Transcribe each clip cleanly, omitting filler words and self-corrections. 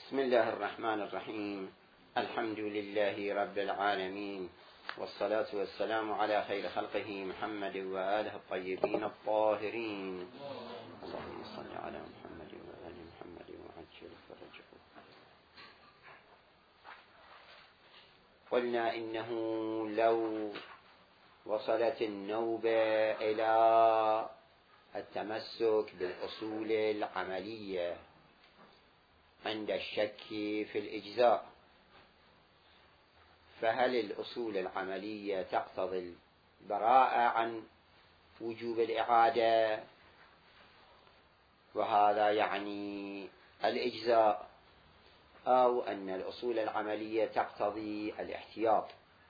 بسم الله الرحمن الرحيم. الحمد لله رب العالمين، والصلاة والسلام على خير خلقه محمد وآله الطيبين الطاهرين. اللهم صل على محمد وآل محمد وعجل فرجه. قلنا إنه لو وصلت النوبة إلى التمسك بالأصول العملية عند الشك في الإجزاء، فهل الأصول العملية تقتضي البراءة عن وجوب الإعادة، وهذا يعني الإجزاء، أو أن الأصول العملية تقتضي الاحتياط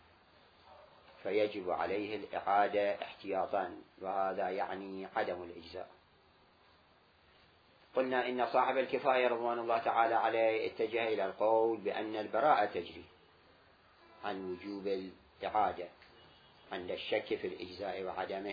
فيجب عليه الإعادة احتياطا، وهذا يعني عدم الإجزاء؟ قلنا إن صاحب الكفاية رضوان الله تعالى عليه اتجه إلى القول بأن البراءة تجري عن وجوب الإعادة عند الشك في الإجزاء وعدمه،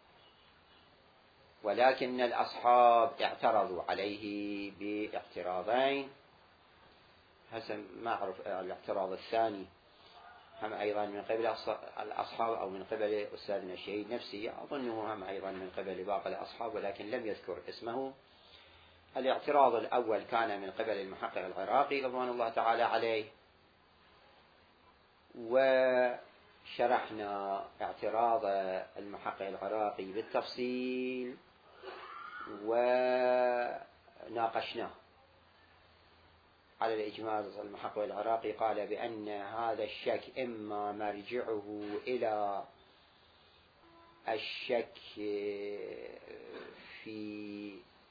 ولكن الأصحاب اعترضوا عليه باعتراضين حسب ما أعرف. الاعتراض الثاني هم أيضا من قبل الأصحاب أو من قبل أستاذنا الشهيد نفسي، أظنه هم أيضا من قبل باقي الأصحاب ولكن لم يذكر اسمه. الاعتراض الأول كان من قبل المحقق العراقي رضوان الله تعالى عليه، وشرحنا اعتراض المحقق العراقي بالتفصيل وناقشناه. على الإجمال المحقق العراقي قال بأن هذا الشك إما مرجعه إلى الشك في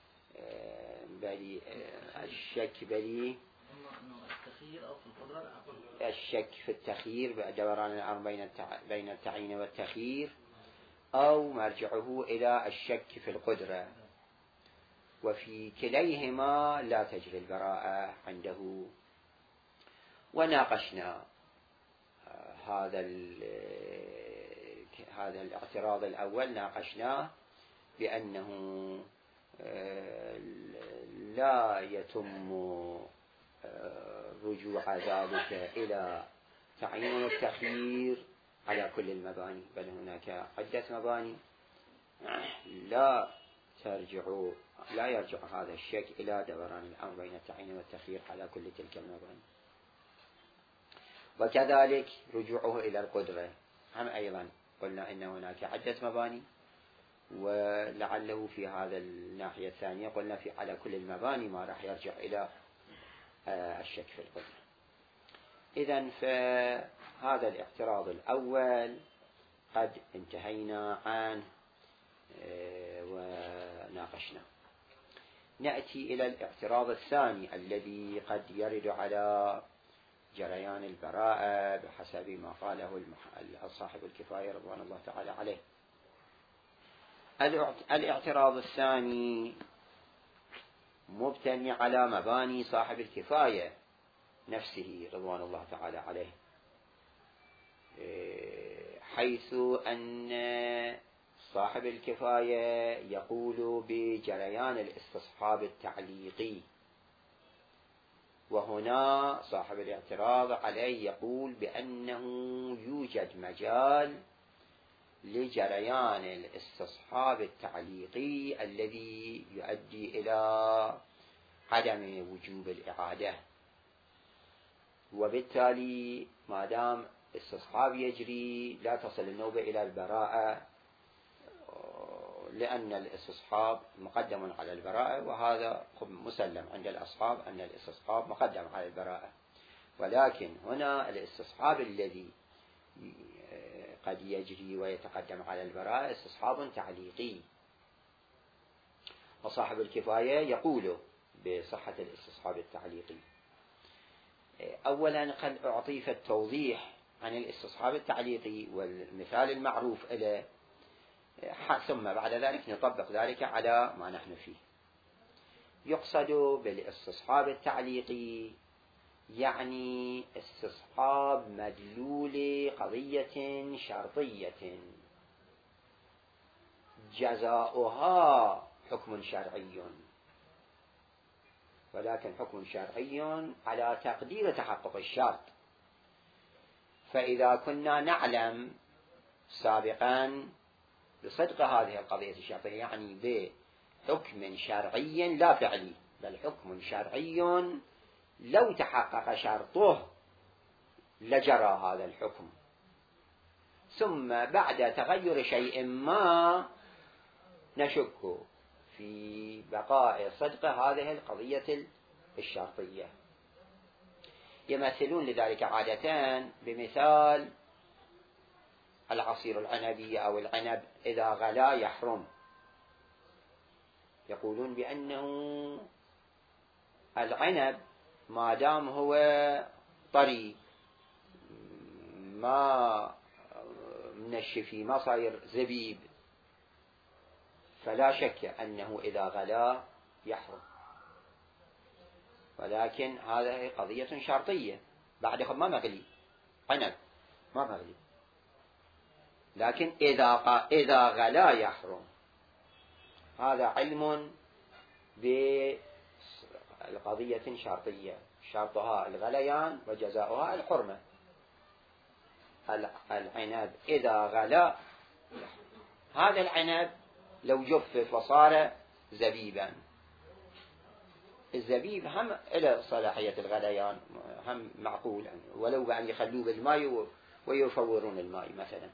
الشك في التخيير دوران الأمر بين التعيين والتخيير، أو مرجعه إلى الشك في القدرة، وفي كليهما لا تجري البراءة عنده. وناقشنا هذا الاعتراض الأول، ناقشناه بأنه لا يتم رجوع ذلك إلى تعيين التخيير على كل المباني، بل هناك عدة مباني لا يرجع هذا الشك إلى دوران الأمر بين التعيين والتخيير على كل تلك المباني. وكذلك رجوعه إلى القدرة هم أيضا قلنا إن هناك عدة مباني، ولعله في هذا الناحية الثانية قلنا على كل المباني ما راح يرجع إلى الشك في القدرة. إذن فهذا الاعتراض الأول قد انتهينا عنه وناقشنا. نأتي إلى الاعتراض الثاني الذي قد يرد على جريان البراءة بحسب ما قاله صاحب الكفاية رضوان الله تعالى عليه. الاعتراض الثاني مبتني على مباني صاحب الكفاية نفسه رضوان الله تعالى عليه، حيث أن صاحب الكفاية يقول بجريان الاستصحاب التعليقي، وهنا صاحب الاعتراض عليه يقول بأنه يوجد مجال لجريان الاستصحاب التعليقي الذي يؤدي إلى عدم وجوب الإعادة، وبالتالي ما دام استصحاب يجري لا تصل النوبة إلى البراءة، لأن الاستصحاب مقدم على البراءة، وهذا مسلم عند الأصحاب أن الاستصحاب مقدم على البراءة. ولكن هنا الاستصحاب الذي قد يجري ويتقدم على البراءة استصحاب تعليقي، وصاحب الكفاية يقول بصحة الاستصحاب التعليقي. أولا قد أعطيك التوضيح عن الاستصحاب التعليقي والمثال المعروف له، ثم بعد ذلك نطبق ذلك على ما نحن فيه. يقصد بالاستصحاب التعليقي يعني استصحاب مدلول قضية شرطية جزاؤها حكم شرعي، ولكن حكم شرعي على تقدير تحقق الشرط. فإذا كنا نعلم سابقا بصدق هذه القضية الشرطية، يعني بحكم شرعي لا فعلي بل حكم شرعي لو تحقق شرطه لجرى هذا الحكم، ثم بعد تغير شيء ما نشك في بقاء صدق هذه القضية الشرطية. يمثلون لذلك عادة بمثال العصير العنبي أو العنب إذا غلا يحرم. يقولون بأنه العنب ما دام هو طري ما منشفي ما صاير زبيب فلا شك أنه إذا غلا يحرم، ولكن هذه قضية شرطية بعد ما مغلي عنب ما مغلي، لكن إذا غلا يحرم. هذا علم بالقضية شرطية شرطها الغليان وجزاؤها الحرمة. العنب إذا غلا هذا العنب لو جفف وصار زبيبا، الزبيب هم إلى صلاحية الغليان هم معقول ولو بأن يخلوه بالماء ويفورون الماء مثلا.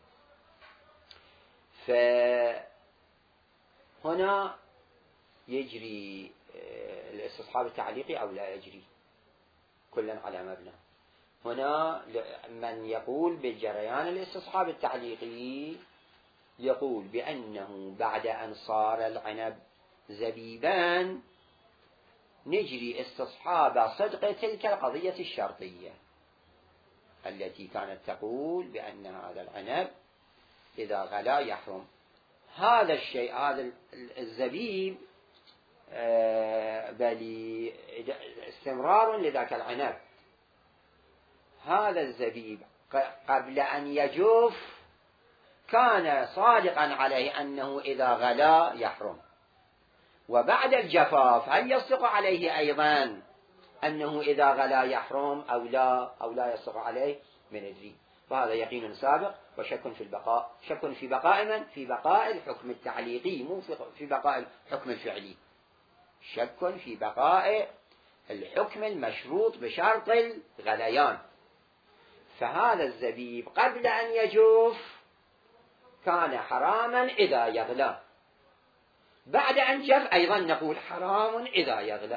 فهنا يجري الاستصحاب التعليقي أو لا يجري، كلا على مبنى. هنا من يقول بالجريان الاستصحاب التعليقي يقول بأنه بعد أن صار العنب زبيبا نجري استصحاب صدق تلك القضية الشرطية التي كانت تقول بأن هذا العنب إذا غلا يحرم. هذا الشيء هذا الزبيب بل استمرار لذاك العنب. هذا الزبيب قبل أن يجف كان صادقا عليه أنه إذا غلا يحرم، وبعد الجفاف هل يصدق عليه أيضا أنه إذا غلا يحرم أو لا يصدق عليه من ندري. فهذا يقين سابق وشك في البقاء، شك في بقاء من؟ في بقاء الحكم التعليقي مو في بقاء الحكم الفعلي، شك في بقاء الحكم المشروط بشرط الغليان. فهذا الزبيب قبل أن يجف كان حراما إذا يغلى، بعد أن جف أيضا نقول حرام إذا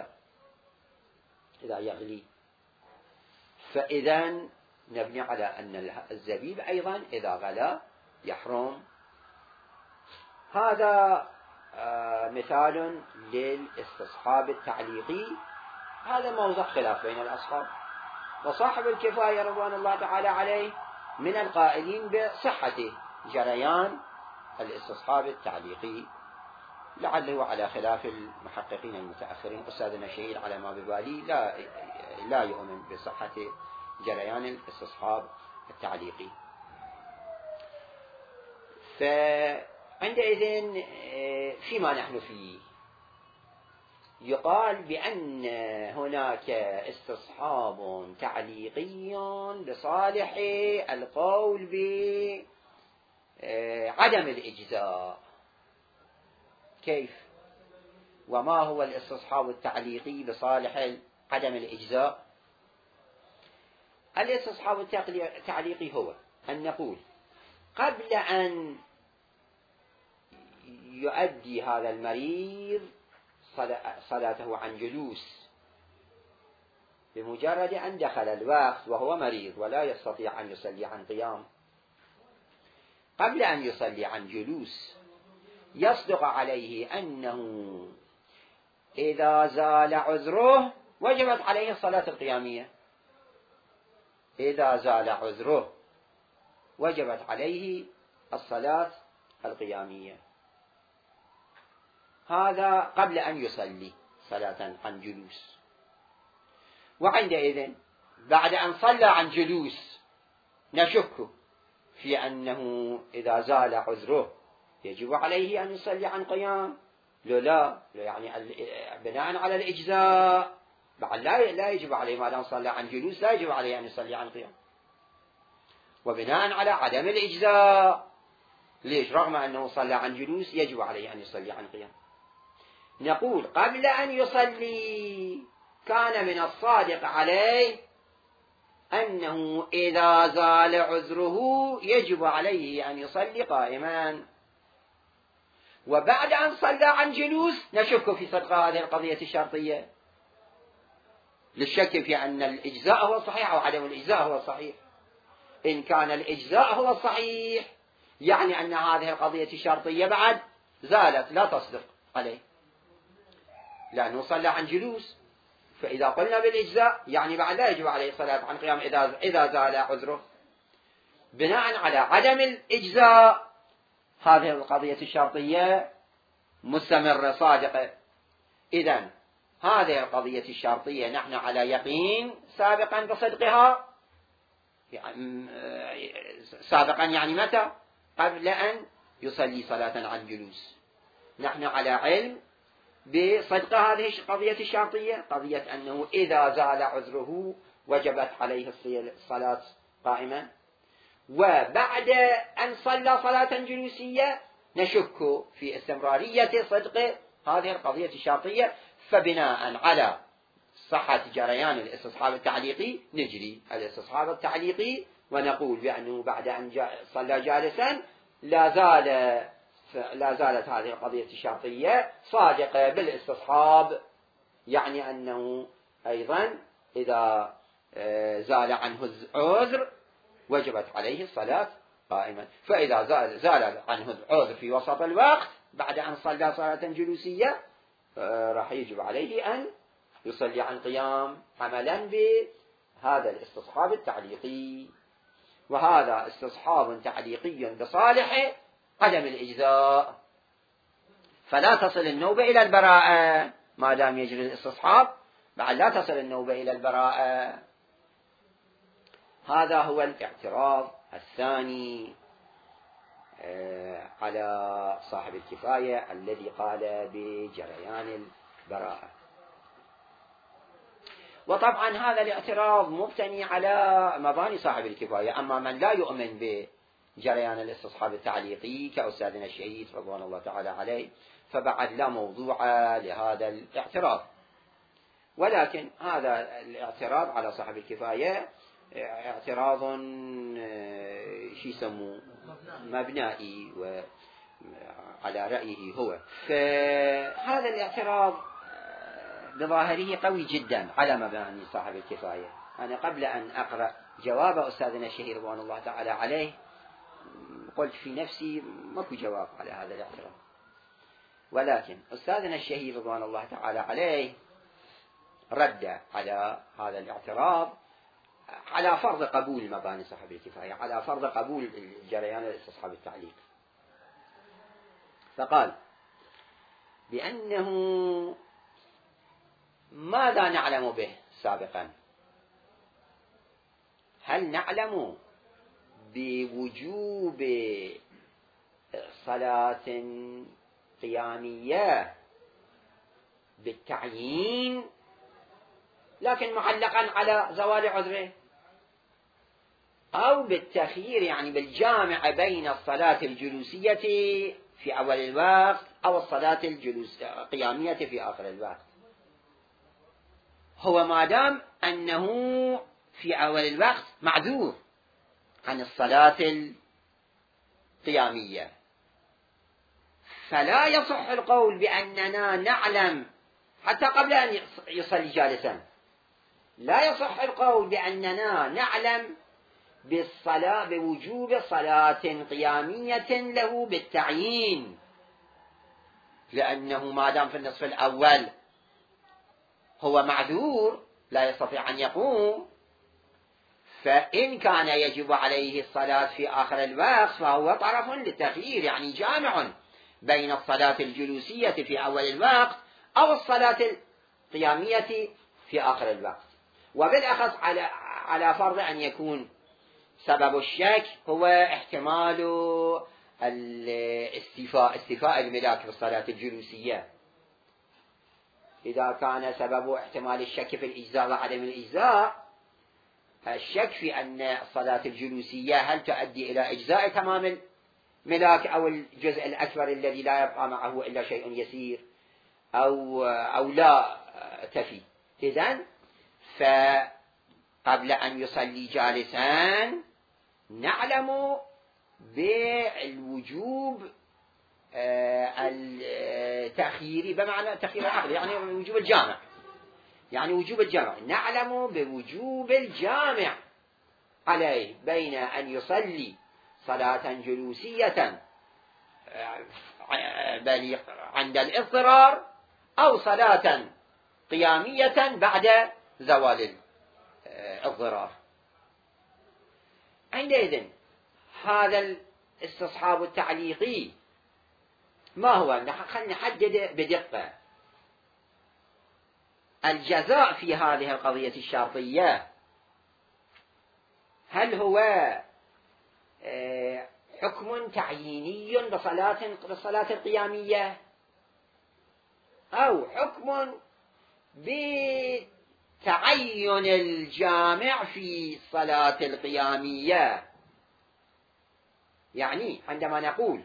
يغلي. فإذا نبني على أن الزبيب أيضا إذا غلا يحرم. هذا مثال للاستصحاب التعليقي. هذا موضع خلاف بين الأصحاب، وصاحب الكفاية رضوان الله تعالى عليه من القائلين بصحة جريان الاستصحاب التعليقي، لعله على خلاف المحققين المتأخرين. أستاذنا الشهيد على ما ببالي لا يؤمن بصحة جريان الاستصحاب التعليقي. فعندئذ فيما نحن فيه يقال بأن هناك استصحاب تعليقي لصالح القول بعدم الإجزاء. كيف؟ وما هو الاستصحاب التعليقي لصالح عدم الإجزاء؟ الاستصحاب التعليقي هو أن نقول قبل أن يؤدي هذا المريض صلاته عن جلوس، بمجرد أن دخل الوقت وهو مريض ولا يستطيع أن يصلي عن قيام، قبل أن يصلي عن جلوس يصدق عليه أنه إذا زال عذره وجبت عليه الصلاة القيامية. إذا زال عذره وجبت عليه الصلاة القيامية. هذا قبل أن يصلي صلاة عن جلوس. وعندئذ بعد أن صلى عن جلوس نشك في أنه إذا زال عذره يجب عليه أن يصلي عن قيام لا يعني بناء على الإجزاء بعد لا يجب عليه ما دام صلى عن جلوس لا يجب عليه أن يصلي عن قيام. وبناء على عدم الإجزاء ليش رغم أنه صلى عن جلوس يجب عليه أن يصلي عن قيام. نقول قبل أن يصلي كان من الصادق عليه أنه إذا زال عذره يجب عليه أن يصلي قائما، وبعد أن صلى عن جلوس نشك في صدق هذه القضية الشرطية للشك في أن الإجزاء هو الصحيح أو عدم الإجزاء هو الصحيح. إن كان الإجزاء هو الصحيح يعني أن هذه القضية الشرطية بعد زالت لا تصدق عليه لأنه صلى عن جلوس. فإذا قلنا بالإجزاء يعني بعد لا يجب عليه الصلاة عن قيام إذا زال عذره. بناء على عدم الإجزاء هذه القضية الشرطية مستمرة صادقة. إذن هذه القضية الشرطية نحن على يقين سابقا بصدقها، سابقا يعني متى؟ قبل أن يصلي صلاة عن جلوس نحن على علم بصدق هذه القضية الشرطية، قضية أنه إذا زال عذره وجبت عليه الصلاة قائما. وبعد أن صلى صلاة جلوسية نشك في استمرارية صدق هذه القضية الشرطية، فبناء على صحة جريان الاستصحاب التعليقي نجري الاستصحاب التعليقي ونقول بأنه بعد أن صلى جالسا لا زالت هذه القضية الشرطية صادقة بالاستصحاب، يعني أنه أيضا إذا زال عنه العذر وجبت عليه الصلاة قائما. فإذا زال عنه العذر في وسط الوقت بعد أن صلى صلاة جلوسية راح يجب عليه أن يصلي عن قيام عملا بهذا الاستصحاب التعليقي، وهذا استصحاب تعليقي بصالح عدم الإجزاء، فلا تصل النوبة إلى البراءة ما دام يجري الاستصحاب بعد لا تصل النوبة إلى البراءة. هذا هو الاعتراض الثاني على صاحب الكفاية الذي قال بجريان البراءة. وطبعا هذا الاعتراض مبتني على مباني صاحب الكفاية. أما من لا يؤمن بجريان الاستصحاب التعليقي كأستاذنا الشهيد رضوان الله تعالى عليه فبعد لا موضوع لهذا الاعتراض. ولكن هذا الاعتراض على صاحب الكفاية اعتراض شو يسموه مبنائي وعلى رأيه هو. فهذا الاعتراض بظاهره قوي جدا على مباني صاحب الكفاية. أنا قبل أن أقرأ جواب أستاذنا الشهيد رضوان الله تعالى عليه قلت في نفسي ماكو جواب على هذا الاعتراض، ولكن أستاذنا الشهيد رضوان الله تعالى عليه رد على هذا الاعتراض على فرض قبول مباني صاحب الكفاية، على فرض قبول جريان الاستصحاب التعليق. فقال بأنه ماذا نعلم به سابقا؟ هل نعلم بوجوب صلاة قيامية بالتعيين لكن معلقا على زوال عذره، أو بالتخيير يعني بالجامع بين الصلاة الجلوسية في أول الوقت أو الصلاة القيامية في آخر الوقت؟ هو ما دام أنه في أول الوقت معذور عن الصلاة القيامية فلا يصح القول بأننا نعلم حتى قبل أن يصلي جالسا، لا يصح القول بأننا نعلم بوجوب صلاة قيامية له بالتعيين، لأنه ما دام في النصف الأول هو معذور لا يستطيع أن يقوم، فإن كان يجب عليه الصلاة في آخر الوقت فهو طرف للتخيير، يعني جامع بين الصلاة الجلوسية في أول الوقت أو الصلاة القيامية في آخر الوقت. وبالأخص على فرض أن يكون سبب الشك هو احتمال استيفاء الملاك في الصلاة الجلوسية، إذا كان سبب احتمال الشك في الإجزاء وعدم الإجزاء الشك في أن الصلاة الجلوسية هل تؤدي إلى إجزاء تمام الملاك أو الجزء الأكبر الذي لا يبقى معه إلا شيء يسير أو لا تفي. إذن فقبل أن يصلي جالسا نعلم بالوجوب التأخيري بمعنى تأخير العقل، يعني وجوب الجامع، يعني وجوب الجامع، نعلم بوجوب الجامع عليه بين أن يصلي صلاة جلوسية عند الاضطرار أو صلاة قيامية بعد زوال الاضطرار. عندئذ هذا الاستصحاب التعليقي ما هو؟ خلينا نحدد بدقة. الجزاء في هذه القضية الشرطية هل هو حكم تعييني بالصلاة القيامية أو حكم بتعين الجامع في الصلاة القيامية؟ يعني عندما نقول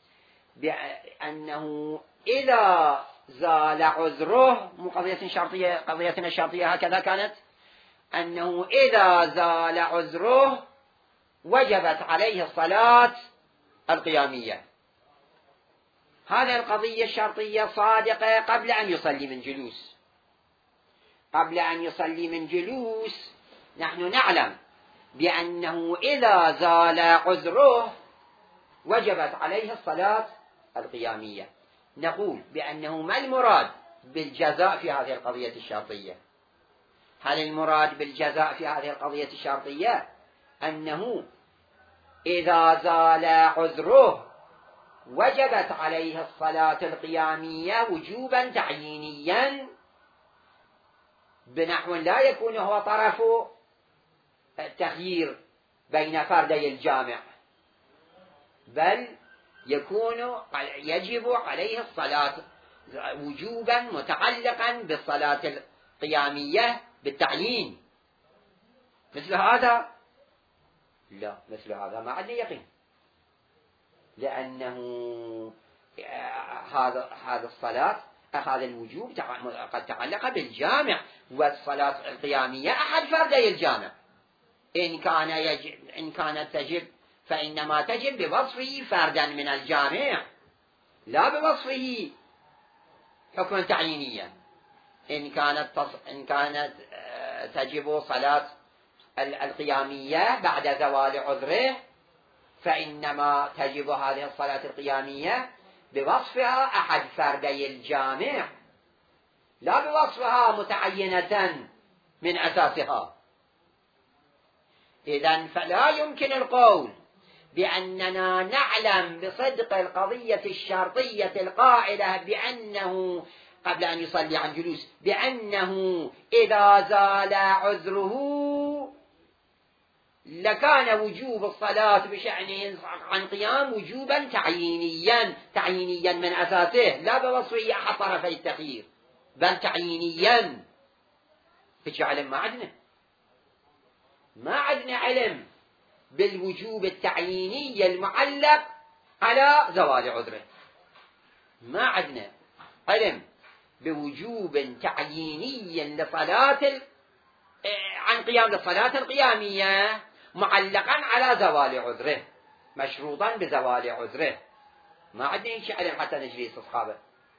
بأنه إذا زال عذره، مو قضية شرطية، قضيتنا الشرطية هكذا كانت، أنه إذا زال عذره وجبت عليه الصلاة القيامية. هذه القضية الشرطية صادقة قبل أن يصلي من جلوس. قبل أن يصلي من جلوس نحن نعلم بأنه إذا زال عذره وجبت عليه الصلاة القيامية. نقول بأنه ما المراد بالجزاء في هذه القضية الشرطية؟ هل المراد بالجزاء في هذه القضية الشرطية أنه إذا زال عذره وجبت عليه الصلاة القيامية وجوبا تعيينيا بنحو لا يكون هو طرف التخيير بين فردي الجامع، بل يجب عليه الصلاة وجوبا متعلقا بالصلاة القيامية بالتعيين؟ مثل هذا لا، مثل هذا ما عندنا يقين، لأنه هذا الصلاة هذا الوجوب قد تعلق بالجامع، والصلاة القيامية أحد فردي الجامع. إن كانت تجب فإنما تجب بوصفه فردا من الجامع لا بوصفه حكما تعيينيا. إن كانت تجب صلاة القيامية بعد زوال عذره فإنما تجب هذه الصلاة القيامية بوصفها أحد فردي الجامع لا بوصفها متعينة من أساسها. إذن فلا يمكن القول بأننا نعلم بصدق القضية الشرطية القائلة بأنه قبل أن يصلي عن جلوس بأنه إذا زال عذره لكان وجوب الصلاة بشأنه عن قيام وجوبا تعيينيا من أساسه لا بوصفه أحد طرفي التخيير بل تعيينيا. فيش علم ما عندنا علم بالوجوب التعييني المعلق على زوال عذره، ما عندنا علم بوجوب تعييني لصلاة عن قيام للصلاة القيامية معلقا على زوال عذره مشروطا بزوال عذره، ما عندنا شيء علم حتى نجري استصحابه.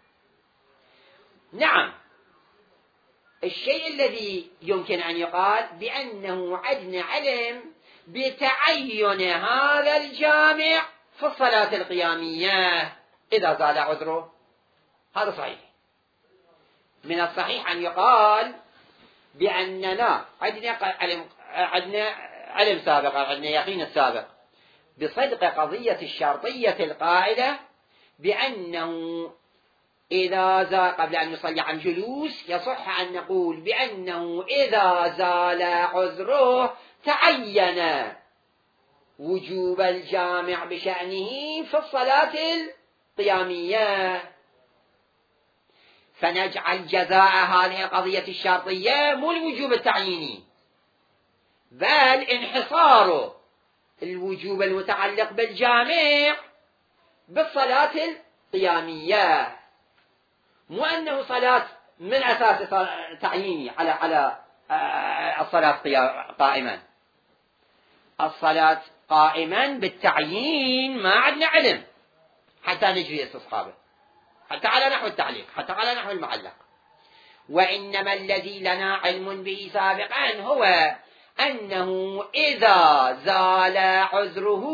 نعم، الشيء الذي يمكن أن يقال بأنه عندنا علم بتعين هذا الجامع في الصلاة القيامية إذا زال عذره، هذا صحيح. من الصحيح أن يقال بأننا عندنا علم سابق، عندنا يقين سابق بصدق قضية الشرطية القائلة بأنه إذا زال قبل أن يصلي عن جلوس يصح أن نقول بأنه إذا زال عذره تعين وجوب الجامع بشأنه في الصلاة القيامية. فنجعل جزاء هذه القضية الشرطية مو الوجوب التعييني، بل انحصار الوجوب المتعلق بالجامع بالصلاة القيامية، مو أنه صلاة من أساس تعييني على الصلاة قائما. الصلاة قائما بالتعيين ما عندنا علم حتى نجري استصحابه، حتى على نحو التعليق، حتى على نحو المعلق. وإنما الذي لنا علم به سابقا هو أنه إذا زال عذره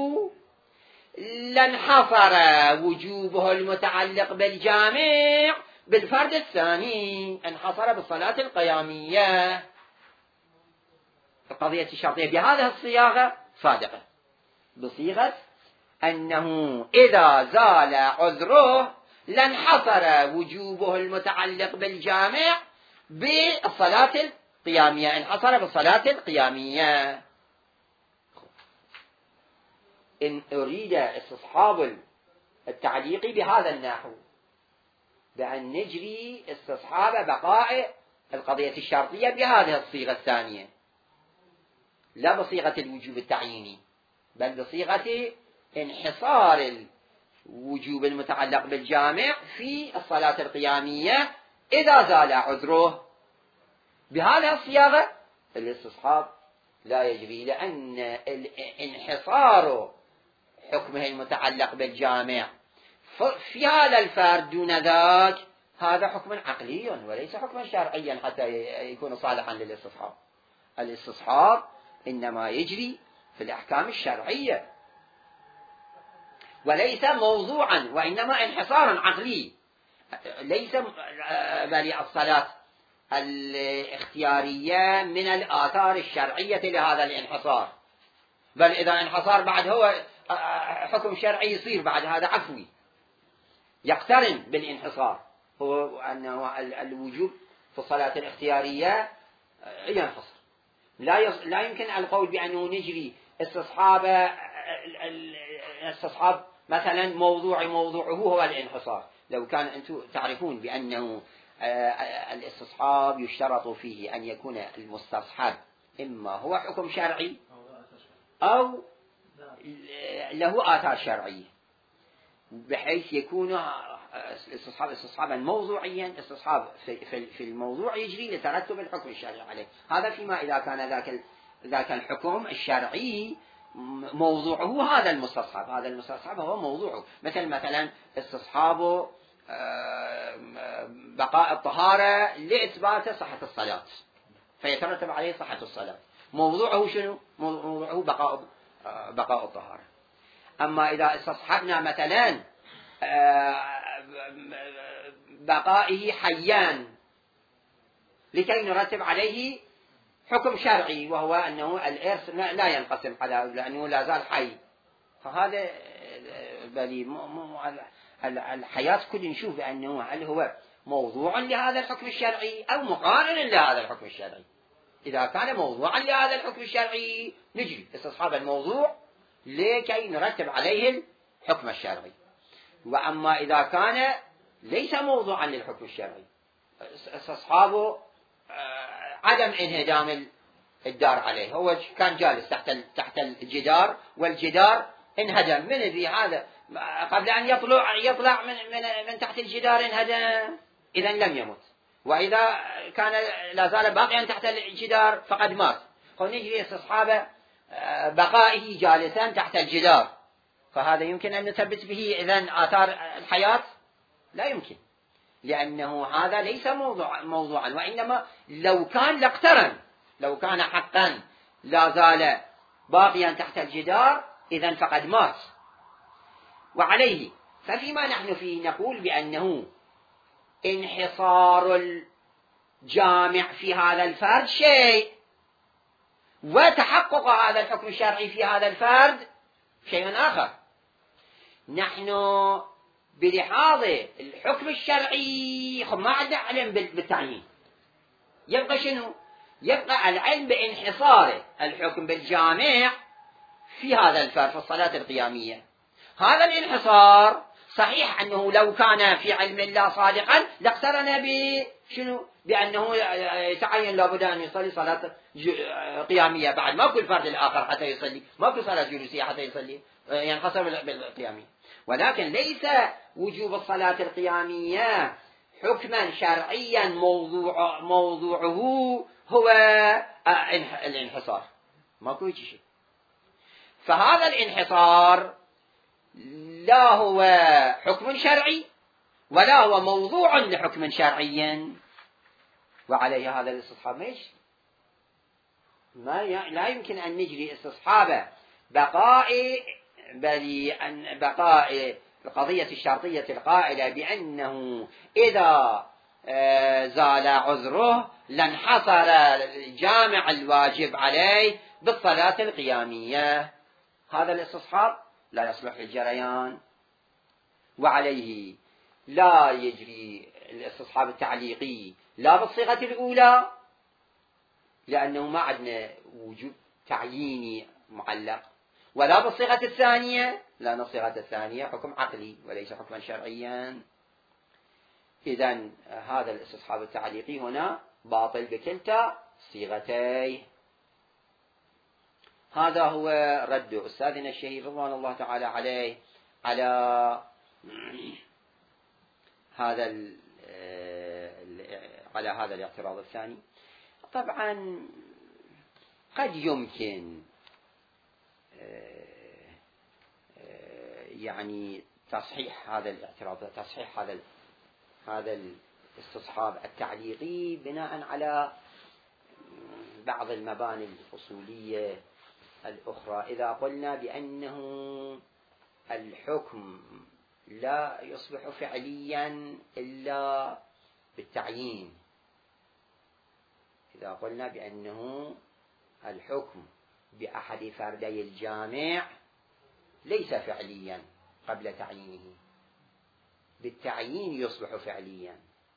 لانحصر وجوبه المتعلق بالجامع بالفرد الثاني، انحصر بالصلاة القيامية. القضية الشرطية بهذه الصياغة صادقة، بصيغة أنه إذا زال عذره لانحصر وجوبه المتعلق بالجامع بالصلاة القيامية، انحصر بالصلاة القيامية. إن أريد استصحاب التعليق بهذا النحو، بأن نجري استصحاب بقاء القضية الشرطية بهذه الصيغة الثانية، لا بصيغة الوجوب التعييني، بل بصيغة انحصار الوجوب المتعلق بالجامع في الصلاة القيامية إذا زال عذره. بهذه الصياغة الاستصحاب لا يجري، لأن انحصار حكمه المتعلق بالجامع في هذا الفرد دون ذاك هذا حكم عقلي وليس حكما شرعيا حتى يكون صالحا للاستصحاب. الاستصحاب إنما يجري في الأحكام الشرعية وليس موضوعا، وإنما انحصارا عقلي. ليس بل الصلاة الاختيارية من الآثار الشرعية لهذا الانحصار، بل إذا انحصار بعد هو حكم شرعي يصير بعد هذا عفوي يقترن بالانحصار، هو أنه الوجوب في الصلاة الاختيارية ينحصر. لا يمكن القول بأنه نجري استصحاب مثلا موضوعه هو الانحصار. لو كان أنتم تعرفون بأنه الاستصحاب يشترط فيه أن يكون المستصحب إما هو حكم شرعي أو له آثار شرعية، بحيث يكون استصحابا موضوعيا، استصحاب في الموضوع يجري لترتب الحكم الشرعي عليه. هذا فيما إذا كان ذاك الحكم الشرعي موضوعه هذا المستصحب هو موضوعه، مثلا استصحاب بقاء الطهارة لإثبات صحة الصلاة فيترتب عليه صحة الصلاة، موضوعه شنو؟ موضوعه بقاء الطهارة. أما إذا استصحبنا مثلا بقائه حيان لكي نرتب عليه حكم شرعي، وهو أنه الإرث لا ينقسم على لأنه لا زال حي، فهذا الحياة كل نشوف بأنه هل هو موضوع لهذا الحكم الشرعي أو مقارن لهذا الحكم الشرعي. إذا كان موضوعا لهذا الحكم الشرعي نجري استصحاب الموضوع لكي نرتب عليه الحكم الشرعي. وأما إذا كان ليس موضوعا للحكم الشرعي، استصحابه عدم انهدام الدار عليه، هو كان جالس تحت الجدار والجدار انهدم، من ذي هذا قبل أن يطلع من تحت الجدار انهدم، إذا لم يمت. وإذا كان لا زال باقيا تحت الجدار فقد مات، فنجري استصحاب بقائه جالسا تحت الجدار، فهذا يمكن أن نثبت به إذن آثار الحياة؟ لا يمكن، لأنه هذا ليس موضوعا، وإنما لو كان لاقترن، لو كان حقا لا زال باقيا تحت الجدار إذن فقد مات. وعليه ففيما نحن فيه نقول بأنه انحصار الجامع في هذا الفرد شيء، وتحقق هذا الحكم الشرعي في هذا الفرد شيء آخر. نحن بلحاظ الحكم الشرعي ما عندنا علم بالتعيين، يبقى شنو؟ يبقى العلم بانحصار الحكم بالجامع في هذا الفرد في الصلاة القيامية. هذا الانحصار صحيح أنه لو كان في علم الله صادقا لاقترن بأنه يتعين لابد أن يصلي صلاة قيامية بعد، ما كل فرد الآخر حتى يصلي، ما كل صلاة جلوسية حتى يصلي، ينحصر بالقيامية. ولكن ليس وجوب الصلاة القيامية حكما شرعيا موضوعه هو الانحصار، ماكو شيء. فهذا الانحصار لا هو حكم شرعي ولا هو موضوع لحكم شرعي، وعليه هذا الاستصحاب لا يمكن أن نجري استصحاب بقاء القضية الشرطية القائلة بأنه إذا زال عذره لانحصر الجامع الواجب عليه بالصلاة القيامية. هذا الاستصحاب لا يصلح للجريان، وعليه لا يجري الاستصحاب التعليقي لا بالصيغة الأولى لأنه ما عندنا وجوب تعييني معلق، ولا بالصيغة الثانية لأن الصيغة الثانية حكم عقلي وليس حكما شرعيا. إذن هذا الاستصحاب التعليقي هنا باطل بكلتا صيغتيه. هذا هو رد أستاذنا الشهيد رضوان الله تعالى عليه على هذا الاعتراض الثاني. طبعا قد يمكن يعني تصحيح هذا الاعتراض، تصحيح هذا الاستصحاب التعليقي بناء على بعض المباني الأصولية الأخرى. إذا قلنا بأنه الحكم لا يصبح فعليا إلا بالتعيين، إذا قلنا بأنه الحكم بأحد فردي الجامع ليس فعليا قبل تعيينه، بالتعيين يصبح فعليا.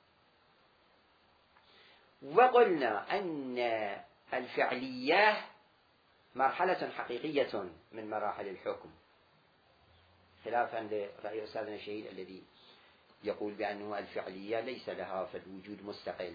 وقلنا أن الفعلية مرحلة حقيقية من مراحل الحكم، خلافا لرأي أستاذنا الشهيد الذي يقول بأنه الفعلية ليس لها في الوجود مستقل.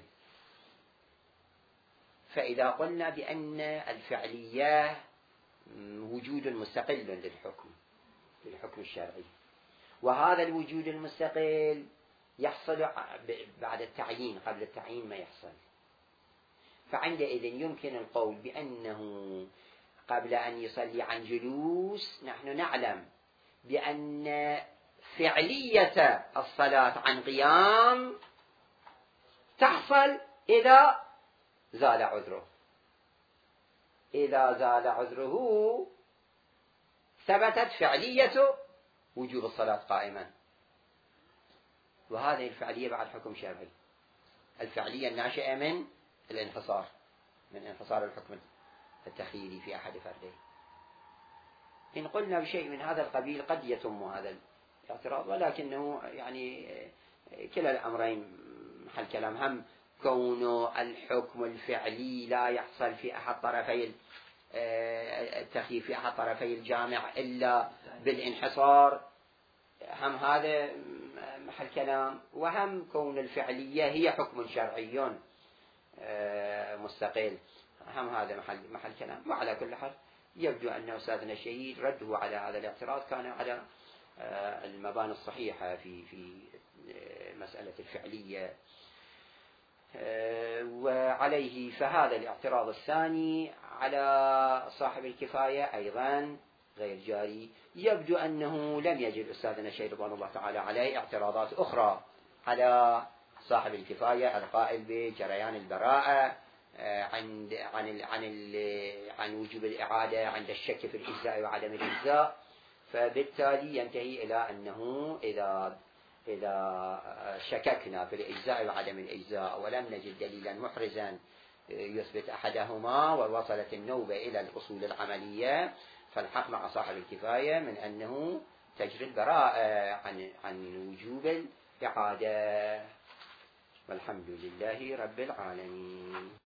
فإذا قلنا بأن الفعلية وجود مستقل للحكم الشرعي، وهذا الوجود المستقل يحصل بعد التعيين، قبل التعيين ما يحصل، فعندئذ يمكن القول بأنه قبل أن يصلي عن جلوس نحن نعلم بأن فعلية الصلاة عن قيام تحصل إذا زال عذره. إذا زال عذره ثبتت فعلية وجوب الصلاة قائما، وهذه الفعلية بعد حكم شرعي، الفعلية الناشئة من الانحصار، من انحصار الحكم التخييري في أحد فرديه. إن قلنا بشيء من هذا القبيل قد يتم هذا الاعتراض، ولكنه يعني كلا الأمرين محل كلام. هم كون الحكم الفعلي لا يحصل في أحد طرفي التخيير في أحد طرفي الجامع إلا بالانحصار، هم هذا محل كلام. وهم كون الفعلية هي حكم شرعي مستقل، هم هذا محل كلام. وعلى كل حال يبدو أن أستاذنا الشهيد رده على هذا الاعتراض كان على المباني الصحيحة في مسألة الفعلية. وعليه فهذا الاعتراض الثاني على صاحب الكفاية أيضا غير جاري. يبدو أنه لم يجد أستاذنا الشهيد رضوان الله تعالى عليه اعتراضات أخرى على صاحب الكفاية القائل بجريان البراءة عن وجوب الإعادة عند الشك في الإجزاء وعدم الإجزاء. فبالتالي ينتهي إلى أنه إذا شككنا في الإجزاء وعدم الإجزاء ولم نجد دليلا محرزا يثبت أحدهما ووصلت النوبة إلى الأصول العملية، فالحق مع صاحب الكفاية من أنه تجري البراءة عن وجوب الإعادة. والحمد لله رب العالمين.